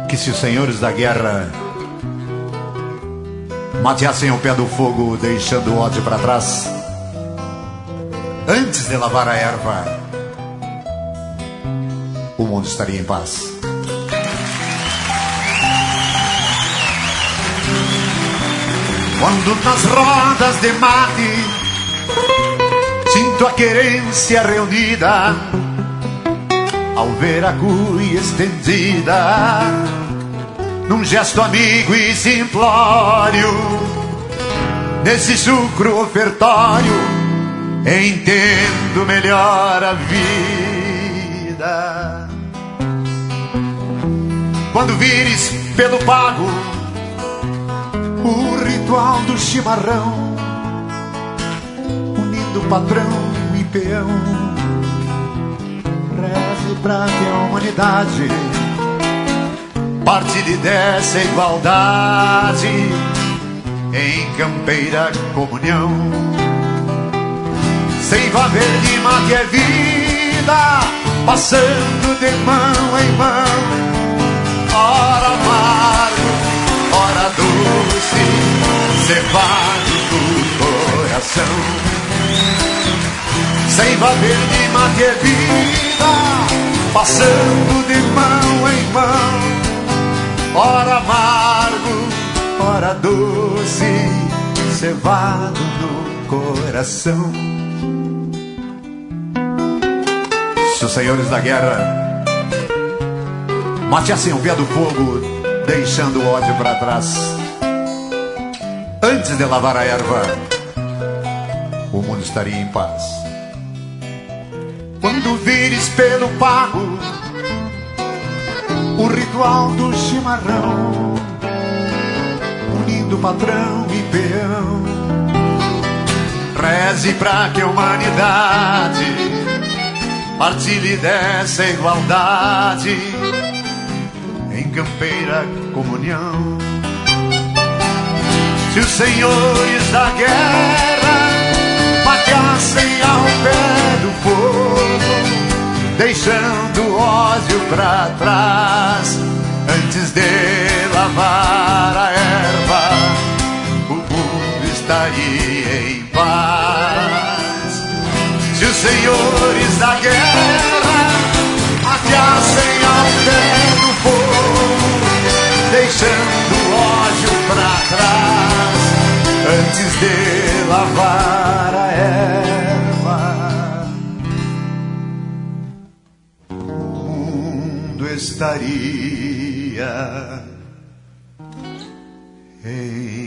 Que se os senhores da guerra mateassem o pé do fogo, deixando o ódio para trás, antes de lavar a erva, o mundo estaria em paz. Quando nas rodas de mate sinto a querência reunida, ao ver a cuia estendida, num gesto amigo e simplório, nesse sucro ofertório, entendo melhor a vida. Quando vires pelo pago o ritual do chimarrão, unindo patrão e peão, reze pra que a humanidade partilhe dessa igualdade em campeira comunhão. Seiva verde, mate é vida, passando de mão em mão, ora amargo, ora doce, cevado do coração. Seiva verde, mate é vida, passando de mão em mão, ora amargo, ora doce, cevado no coração. Se os senhores da guerra mateassem o pé do fogo, deixando o ódio para trás, antes de lavar a erva, o mundo estaria em paz. Quando vires pelo pago o ritual do chimarrão, unindo patrão e peão, reze pra que a humanidade partilhe dessa igualdade em campeira comunhão. Se os senhores da guerra mateassem ao pé do fogo, deixando o ódio pra trás, antes de lavar a erva, o mundo estaria em paz. Se os senhores da guerra mateassem ao pé do fogo, deixando o ódio pra trás, antes de lavar a erva, o mundo estaria em